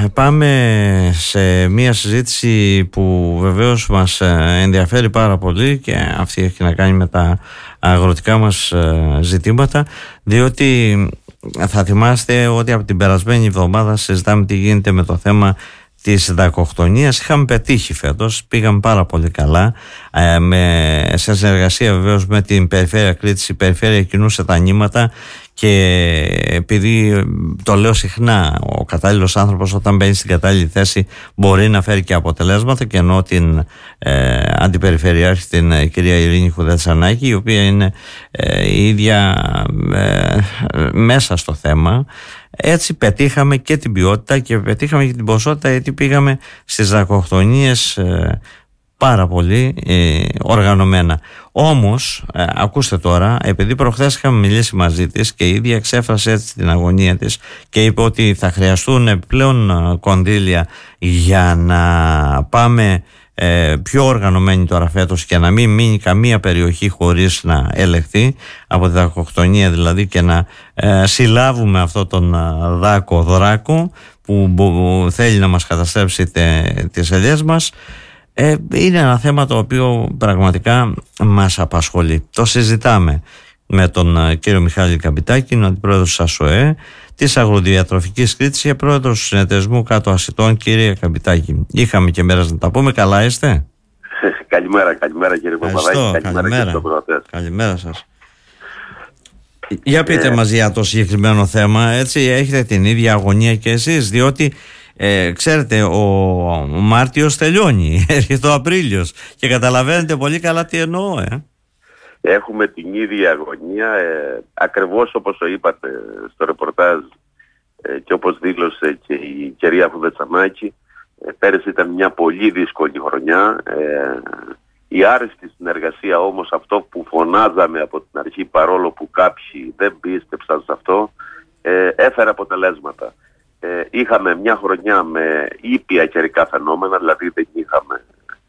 πάμε σε μια συζήτηση που βεβαίως μας ενδιαφέρει πάρα πολύ, και αυτή έχει να κάνει με τα αγροτικά μας ζητήματα, διότι θα θυμάστε ότι από την περασμένη εβδομάδα συζητάμε τι γίνεται με το θέμα της δακοκτονίας. Είχαμε πετύχει φέτος, πήγαμε πάρα πολύ καλά, σε συνεργασία βεβαίως με την Περιφέρεια Κρήτης. Η Περιφέρεια κινούσε τα νήματα, και επειδή το λέω συχνά, ο κατάλληλος άνθρωπος όταν μπαίνει στην κατάλληλη θέση μπορεί να φέρει και αποτελέσματα, και ενώ την αντιπεριφερειάρχη, την κυρία Ειρήνη Χουδετσανάκη, η οποία είναι η ίδια μέσα στο θέμα, έτσι πετύχαμε και την ποιότητα και πετύχαμε και την ποσότητα, γιατί πήγαμε στις δακοκτονίες πάρα πολύ οργανωμένα. Όμως, ακούστε τώρα, επειδή προχθές είχαμε μιλήσει μαζί της και η ίδια εξέφρασε έτσι την αγωνία της και είπε ότι θα χρειαστούν επιπλέον κονδύλια για να πάμε πιο οργανωμένοι τώρα φέτος και να μην μείνει καμία περιοχή χωρίς να ελεγχθεί από τη δακοκτονία, δηλαδή, και να συλλάβουμε αυτό τον δάκο δράκο που θέλει να μας καταστρέψει τις ελιές μας. Είναι ένα θέμα το οποίο πραγματικά μας απασχολεί. Το συζητάμε με τον κύριο Μιχάλη Καμπιτάκη, είναι ο αντιπρόεδρος της ΑΣΟΕ, της Αγροδιατροφικής Κρήτης και πρόεδρος του συνεταιρισμού Κάτω Ασιτών. Κύριε Καμπιτάκη, είχαμε και μέρες να τα πούμε. Καλά είστε? Καλημέρα κύριε Παπαδάκη. Καλημέρα σας. Για πείτε μας για το συγκεκριμένο θέμα, έτσι, έχετε την ίδια αγωνία και εσείς, διότι ξέρετε, ο Μάρτιος τελειώνει, έρχεται ο Απρίλιος και καταλαβαίνετε πολύ καλά τι εννοώ. Έχουμε την ίδια αγωνία, ακριβώς όπως το είπατε στο ρεπορτάζ και όπως δήλωσε και η κυρία Χουδετσανάκη. Πέρυσι ήταν μια πολύ δύσκολη χρονιά. Η άριστη συνεργασία όμως, αυτό που φωνάζαμε από την αρχή, παρόλο που κάποιοι δεν πίστεψαν σε αυτό, έφερε αποτελέσματα. Είχαμε μια χρονιά με ήπια καιρικά φαινόμενα, δηλαδή δεν είχαμε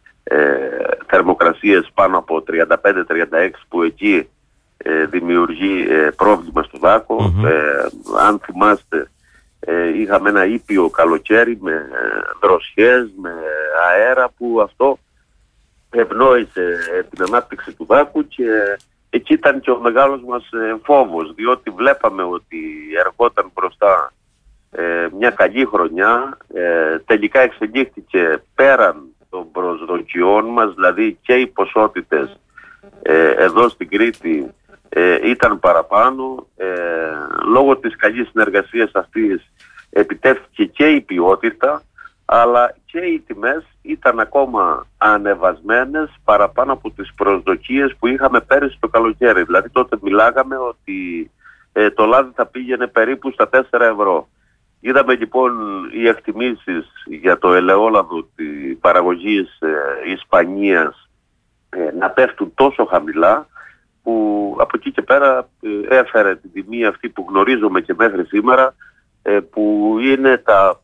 θερμοκρασίες πάνω από 35-36 που εκεί δημιουργεί πρόβλημα στο δάκο. Αν θυμάστε, είχαμε ένα ήπιο καλοκαίρι με δροσιές, με αέρα, που αυτό ευνόησε την ανάπτυξη του δάκου, και εκεί ήταν και ο μεγάλος μας φόβος, διότι βλέπαμε ότι ερχόταν μπροστά μια καλή χρονιά. Τελικά εξελίχθηκε πέραν των προσδοκιών μας, δηλαδή και οι ποσότητες εδώ στην Κρήτη ήταν παραπάνω. Λόγω της καλής συνεργασίας αυτής επιτεύχθηκε και η ποιότητα, αλλά και οι τιμές ήταν ακόμα ανεβασμένες παραπάνω από τις προσδοκίες που είχαμε πέρυσι το καλοκαίρι. Δηλαδή τότε μιλάγαμε ότι το λάδι θα πήγαινε περίπου στα 4 ευρώ. Είδαμε λοιπόν οι εκτιμήσεις για το ελαιόλαδο της παραγωγής Ισπανίας να πέφτουν τόσο χαμηλά, που από εκεί και πέρα έφερε την τιμή αυτή που γνωρίζουμε και μέχρι σήμερα, που είναι τα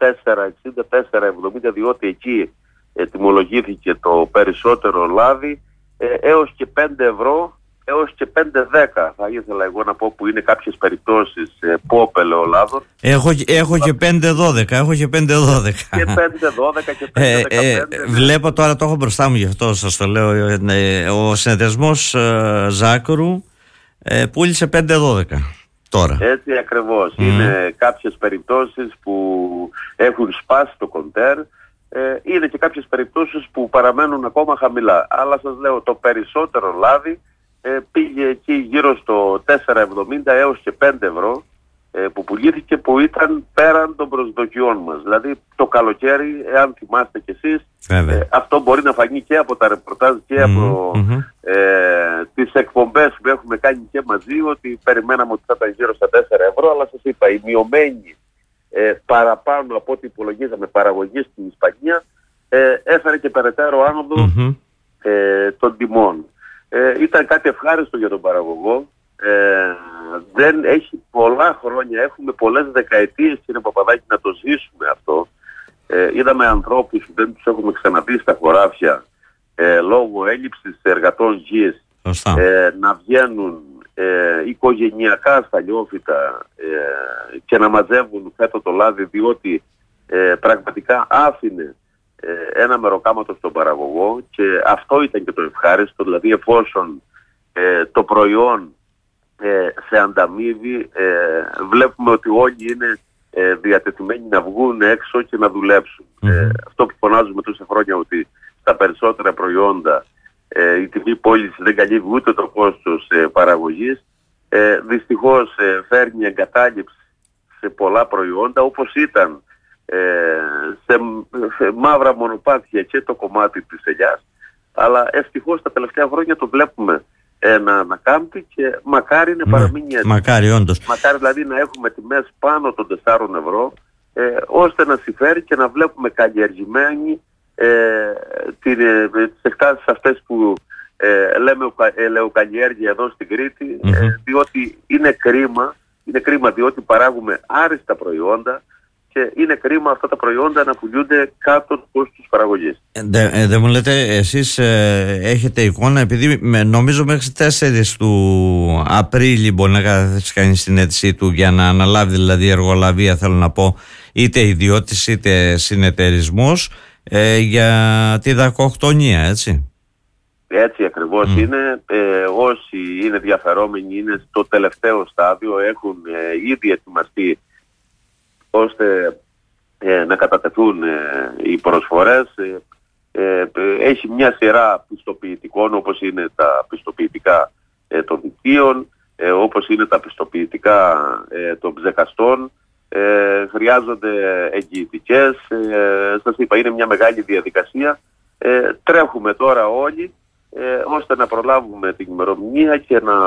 4,60-4,70, διότι εκεί τιμολογήθηκε το περισσότερο λάδι, έως και 5 ευρώ, έως και 5-10 θα ήθελα εγώ να πω, που είναι κάποιες περιπτώσεις pop ελαιολάδων. Έχω και 5-12, Και 5-12 και 5-15. Βλέπω τώρα, το έχω μπροστά μου, γι' αυτό σας το λέω, ο συνεταιρισμός Ζάκρου πούλησε 5-12 τώρα. Έτσι ακριβώς. Είναι κάποιες περιπτώσεις που έχουν σπάσει το κοντέρ. Είναι και κάποιες περιπτώσεις που παραμένουν ακόμα χαμηλά. Αλλά σας λέω, το περισσότερο λάδι πήγε εκεί γύρω στο 4,70 έως και 5 ευρώ που πουλήθηκε, που ήταν πέραν των προσδοκιών μας. Δηλαδή το καλοκαίρι, εάν θυμάστε κι εσείς, αυτό μπορεί να φανεί και από τα ρεπορτάζ και από τις εκπομπές που έχουμε κάνει και μαζί, ότι περιμέναμε ότι θα ήταν γύρω στα 4 ευρώ, αλλά σας είπα, η μειωμένη παραπάνω από ό,τι υπολογίζαμε παραγωγή στην Ισπανία έφερε και περαιτέρω άνοδο των τιμών. Ήταν κάτι ευχάριστο για τον παραγωγό. Δεν έχει πολλά χρόνια, έχουμε πολλές δεκαετίες, κύριε Παπαδάκη, να το ζήσουμε αυτό. Είδαμε ανθρώπους που δεν τους έχουμε ξαναδεί στα χωράφια λόγω έλλειψης εργατών γης να βγαίνουν οικογενειακά στα λιόφυτα και να μαζεύουν φέτο το λάδι, διότι πραγματικά άφηνε ένα μεροκάματο στον παραγωγό, και αυτό ήταν και το ευχάριστο, δηλαδή εφόσον το προϊόν σε ανταμείβει, βλέπουμε ότι όλοι είναι διατεθειμένοι να βγουν έξω και να δουλέψουν. Αυτό που φωνάζουμε τόσα χρόνια, ότι στα περισσότερα προϊόντα η τιμή πώληση δεν καλύβει ούτε το κόστος παραγωγής, δυστυχώς φέρνει εγκατάλειψη σε πολλά προϊόντα, όπως ήταν σε μαύρα μονοπάτια και το κομμάτι της ελιάς, αλλά ευτυχώς τα τελευταία χρόνια το βλέπουμε να ανακάμπτει, και μακάρι να παραμείνει έτσι. Μακάρι, όντως. Μακάρι δηλαδή να έχουμε τιμές πάνω των 4 ευρώ, ώστε να συμφέρει και να βλέπουμε καλλιεργημένοι τις εκτάσεις αυτές που λέμε ελαιοκαλλιέργεια εδώ στην Κρήτη, διότι είναι κρίμα διότι παράγουμε άριστα προϊόντα, και είναι κρίμα αυτά τα προϊόντα να πουλούνται κάτω του κόστους παραγωγής. Δεν μου λέτε, εσείς έχετε εικόνα, επειδή νομίζω μέχρι 4 του Απρίλη μπορεί να καταθέσει κανείς την αίτησή του για να αναλάβει δηλαδή εργολαβία, θέλω να πω, είτε ιδιώτης είτε συνεταιρισμός, για τη δακοκτονία, έτσι. Έτσι ακριβώς είναι. Όσοι είναι ενδιαφερόμενοι είναι στο τελευταίο στάδιο, έχουν ήδη ετοιμαστεί ώστε να κατατεθούν οι προσφορές. Έχει μια σειρά πιστοποιητικών, όπως είναι τα πιστοποιητικά των δικτύων, όπως είναι τα πιστοποιητικά των ψεκαστών. Χρειάζονται εγγυητικές. Σας είπα, είναι μια μεγάλη διαδικασία. Τρέχουμε τώρα όλοι ώστε να προλάβουμε την ημερομηνία και να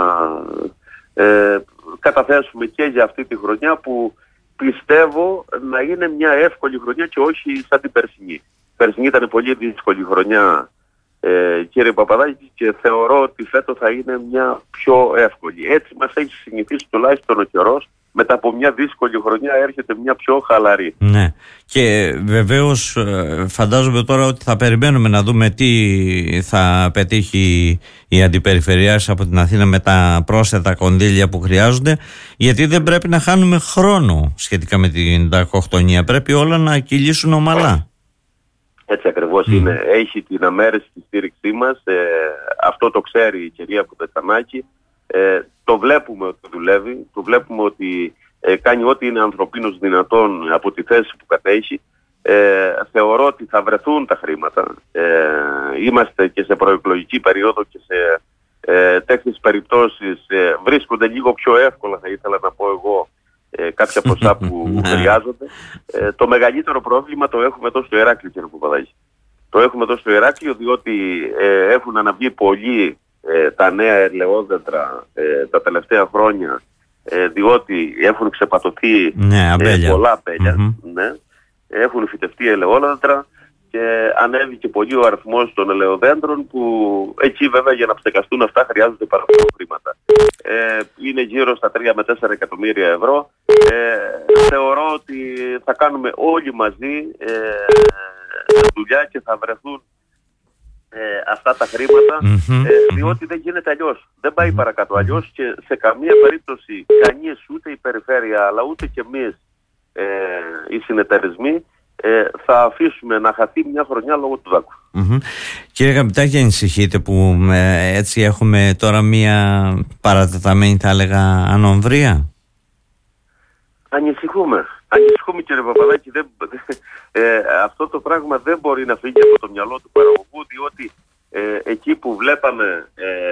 καταθέσουμε και για αυτή τη χρονιά, που πιστεύω να είναι μια εύκολη χρονιά και όχι σαν την περσινή. Η περσινή ήταν πολύ δύσκολη χρονιά, κύριε Παπαδάκη, και θεωρώ ότι φέτος θα είναι μια πιο εύκολη. Έτσι μας έχει συνηθίσει τουλάχιστον ο καιρός. Μετά από μια δύσκολη χρονιά έρχεται μια πιο χαλαρή. Ναι. Και βεβαίως φαντάζομαι τώρα ότι θα περιμένουμε να δούμε τι θα πετύχει η Αντιπεριφερειάρχης από την Αθήνα με τα πρόσθετα κονδύλια που χρειάζονται, γιατί δεν πρέπει να χάνουμε χρόνο σχετικά με την δακοκτονία. Πρέπει όλα να κυλήσουν ομαλά. Έτσι ακριβώς είναι. Έχει την αμέριστη στήριξή μας. Αυτό το ξέρει η κυρία Κουτετανάκη. Το βλέπουμε ότι δουλεύει, το βλέπουμε ότι κάνει ό,τι είναι ανθρωπίνως δυνατόν από τη θέση που κατέχει. Θεωρώ ότι θα βρεθούν τα χρήματα. Είμαστε και σε προεκλογική περίοδο, και σε τέτοιες περιπτώσεις βρίσκονται λίγο πιο εύκολα, θα ήθελα να πω εγώ, κάποια ποσά που χρειάζονται. Το μεγαλύτερο πρόβλημα το έχουμε εδώ στο Ηράκλειο, κύριε Παπαδάκη. Το έχουμε εδώ στο Ηράκλειο, διότι έχουν αναβγεί πολλοί τα νέα ελαιόδεντρα τα τελευταία χρόνια, διότι έχουν ξεπατωθεί πολλά αμπέλια. Ναι. Έχουν φυτευτεί ελαιόδεντρα και ανέβηκε πολύ ο αριθμός των ελαιοδέντρων, που εκεί βέβαια για να ψεκαστούν αυτά χρειάζονται παραπάνω χρήματα. Είναι γύρω στα 3 με 4 εκατομμύρια ευρώ. Θεωρώ ότι θα κάνουμε όλοι μαζί δουλειά και θα βρεθούν αυτά τα χρήματα, διότι δεν γίνεται αλλιώς. Δεν πάει παρακάτω αλλιώς, και σε καμία περίπτωση κανείς, ούτε η περιφέρεια αλλά ούτε και εμείς οι συνεταιρισμοί, θα αφήσουμε να χαθεί μια χρονιά λόγω του δάκου. Κύριε Καπιτάκη, ανησυχείτε που έτσι έχουμε τώρα μια παρατεταμένη, θα έλεγα, ανομβρία? Ανησυχούμε, κύριε Παπαδάκη. Αυτό το πράγμα δεν μπορεί να φύγει από το μυαλό του παραγωγού, διότι εκεί που βλέπαμε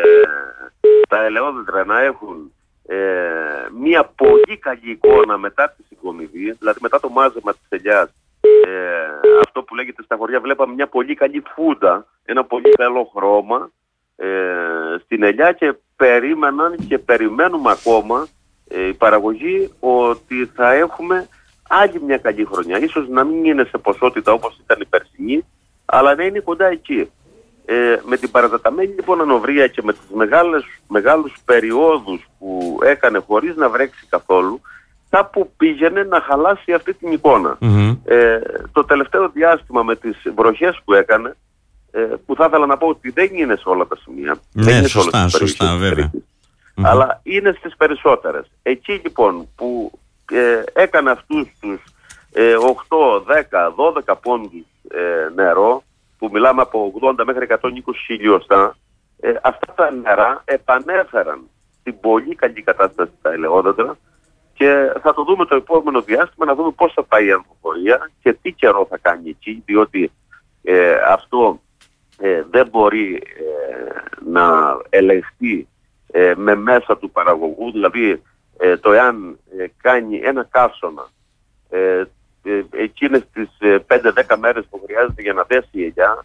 τα ελαιόδεντρα να έχουν μια πολύ καλή εικόνα μετά τη συγκομιδή, δηλαδή μετά το μάζεμα της ελιάς, αυτό που λέγεται στα χωριά, βλέπαμε μια πολύ καλή φούντα, ένα πολύ καλό χρώμα στην ελιά, και περίμεναν και περιμένουμε ακόμα η παραγωγή ότι θα έχουμε άλλη μια καλή χρονιά. Ίσως να μην είναι σε ποσότητα όπως ήταν η περσινή, αλλά να είναι κοντά εκεί. Με την παρατεταμένη λοιπόν ανοβρία και με τις μεγάλους περιόδους που έκανε χωρίς να βρέξει καθόλου, κάπου πήγαινε να χαλάσει αυτή την εικόνα. Το τελευταίο διάστημα με τις βροχές που έκανε, που θα ήθελα να πω ότι δεν είναι σε όλα τα σημεία, δεν είναι σωστά, σε όλες τις σωστά, βέβαια. Αλλά είναι στις περισσότερες. Εκεί λοιπόν που έκανε αυτούς τους 8, 10, 12 πόντους νερό, που μιλάμε από 80 μέχρι 120 χιλιοστά, αυτά τα νερά επανέφεραν στην πολύ καλή κατάσταση τα ελαιόδεντρα και θα το δούμε το επόμενο διάστημα, να δούμε πώς θα πάει η ανθοφορία και τι καιρό θα κάνει εκεί, διότι αυτό δεν μπορεί να ελεγχθεί με μέσα του παραγωγού, δηλαδή το εάν κάνει ένα καύσωνα εκείνες τις 5-10 μέρες που χρειάζεται για να δέσει η ελιά,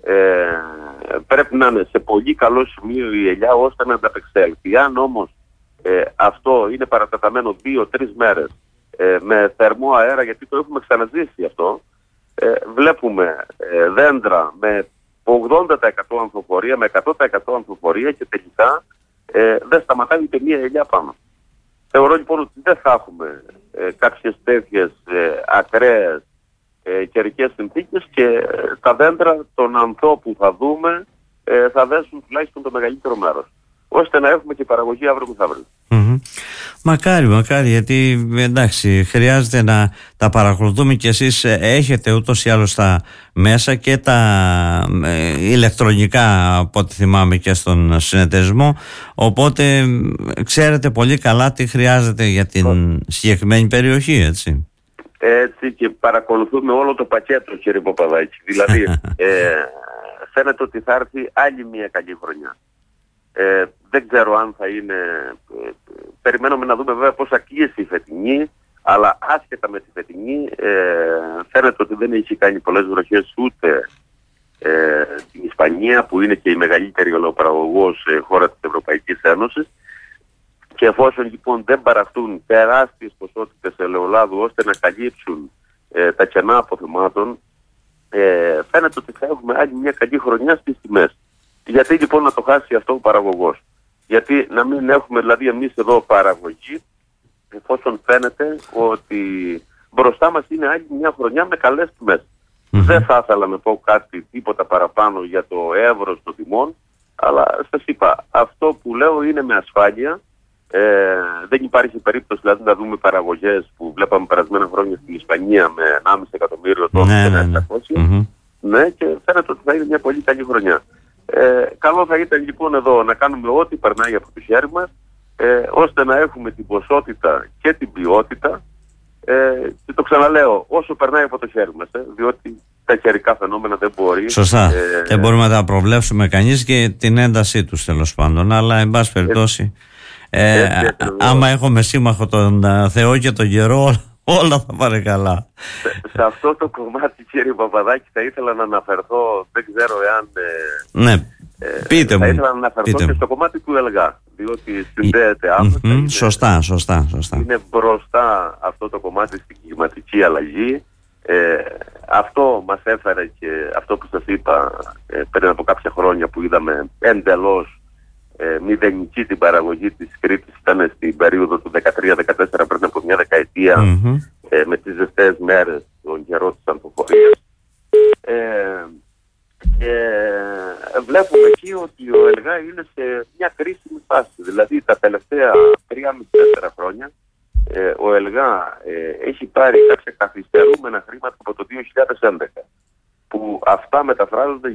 πρέπει να είναι σε πολύ καλό σημείο η ελιά ώστε να ανταπεξέλθει. Αν όμως αυτό είναι παρατεταμένο 2-3 μέρες με θερμό αέρα, γιατί το έχουμε ξαναζήσει αυτό, βλέπουμε δέντρα με 80% ανθοφορία, με 100% ανθοφορία και τελικά δεν σταματάει ούτε μία ελιά πάνω. Θεωρώ λοιπόν ότι δεν θα έχουμε κάποιες τέτοιες ακραίες καιρικές συνθήκες και τα δέντρα των ανθό που θα δούμε θα δέσουν τουλάχιστον το μεγαλύτερο μέρος, ώστε να έχουμε και παραγωγή αύριο μεθαύριο. Μακάρι, γιατί εντάξει, χρειάζεται να τα παρακολουθούμε και εσείς έχετε ούτως ή άλλως τα μέσα και τα ηλεκτρονικά, από ό,τι θυμάμαι, και στον συνεταιρισμό, οπότε ξέρετε πολύ καλά τι χρειάζεται για την συγκεκριμένη περιοχή, έτσι. Έτσι, και παρακολουθούμε όλο το πακέτο, κύριε Παπαδάκη. Δηλαδή φαίνεται ότι θα έρθει άλλη μια καλή χρονιά. Δεν ξέρω αν θα είναι, περιμένουμε να δούμε βέβαια πώς θα κλείσει η φετινή, αλλά άσχετα με τη φετινή φαίνεται ότι δεν έχει κάνει πολλές βροχές ούτε στην Ισπανία, που είναι και η μεγαλύτερη ολοπαραγωγός χώρα της Ευρωπαϊκής Ένωσης, και εφόσον λοιπόν δεν παραχθούν τεράστιες ποσότητες ελαιολάδου ώστε να καλύψουν τα κενά αποθεμάτων, φαίνεται ότι θα έχουμε άλλη μια καλή χρονιά στις τιμές. Γιατί λοιπόν να το χάσει αυτό ο παραγωγός? Γιατί να μην έχουμε δηλαδή εμείς εδώ παραγωγή, εφόσον φαίνεται ότι μπροστά μας είναι άλλη μια χρονιά με καλές τιμές. Δεν θα ήθελα να πω κάτι τίποτα παραπάνω για το εύρος των τιμών, αλλά σας είπα, αυτό που λέω είναι με ασφάλεια. Δεν υπάρχει περίπτωση δηλαδή να δούμε παραγωγές που βλέπαμε περασμένα χρόνια στην Ισπανία με 1,5 εκατομμύριο τόνους και 900. Ναι, και φαίνεται ότι θα είναι μια πολύ καλή χρονιά. Καλό θα ήταν λοιπόν εδώ να κάνουμε ό,τι περνάει από το χέρι μας, ώστε να έχουμε την ποσότητα και την ποιότητα, και το ξαναλέω, όσο περνάει από το χέρι μας, διότι τα καιρικά φαινόμενα δεν μπορεί. Σωστά. Δεν μπορούμε να τα προβλέψουμε κανείς και την έντασή τους, τέλος πάντων, αλλά εν πάση περιπτώσει άμα έχουμε σύμμαχο τον Θεό και τον καιρό, όλα θα πάνε καλά. Σε αυτό το κομμάτι, κύριε Παπαδάκη, θα ήθελα να αναφερθώ, δεν ξέρω εάν... Ναι, πείτε μου. Θα ήθελα να αναφερθώ και στο κομμάτι του ΕΛΓΑ, διότι συνδέεται άμεσα. Σωστά. Είναι μπροστά αυτό το κομμάτι στην κλιματική αλλαγή. Αυτό μας έφερε και αυτό που σας είπα πριν από κάποια χρόνια, που είδαμε εντελώς μηδενική την παραγωγή της Κρήτης, ήταν στην περίοδο του 13-14, πριν από μια δεκαετία, με τις ζεστές μέρες, τον καιρό της ανθοφορίας. Και βλέπουμε εκεί ότι ο ΕΛΓΑ είναι σε μια κρίσιμη φάση. Δηλαδή τα τελευταία 3,5-4 χρόνια ο ΕΛΓΑ έχει πάρει κάποια καθυστερούμενα χρήματα από το 2011, που αυτά μεταφράζονται